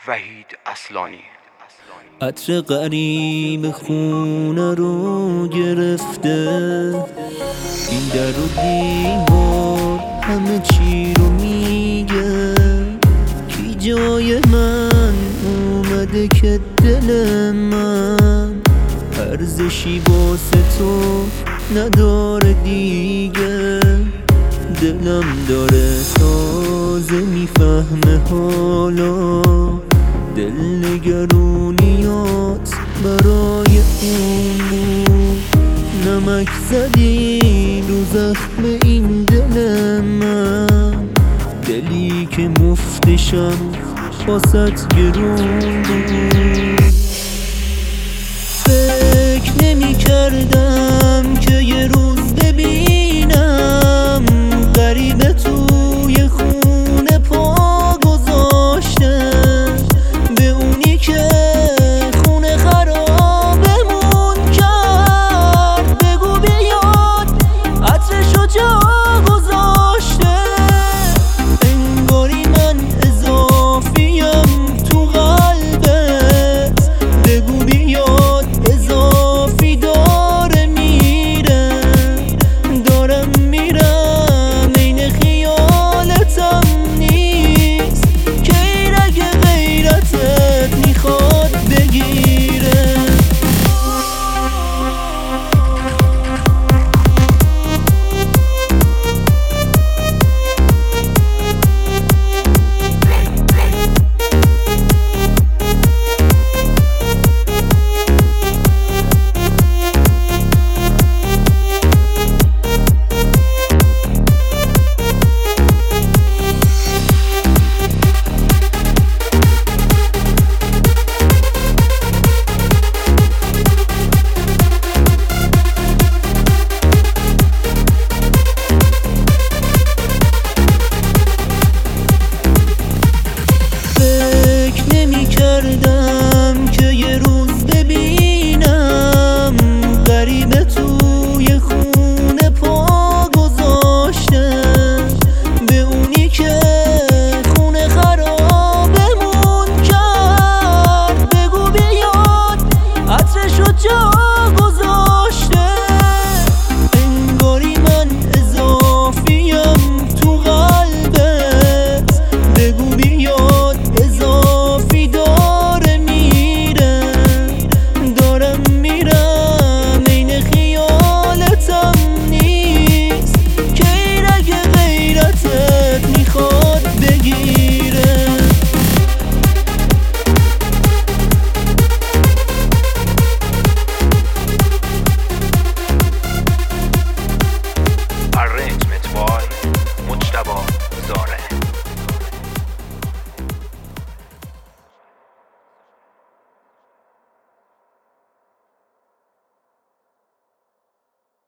وحید اصلانی. عطر غریب خونه رو گرفته، این در و دیوار همه چی رو میگه. کی جای من اومده که دل من ارزشی واسه تو نداره دیگه. دلم داره تازه میفهمه حالا دلنگرونیات برای اون بود. نمک زدی رو زخم این دل من، دلی که مفتشم واسط گرون بود. فکر نمی کردم که یه روز ببینم غریب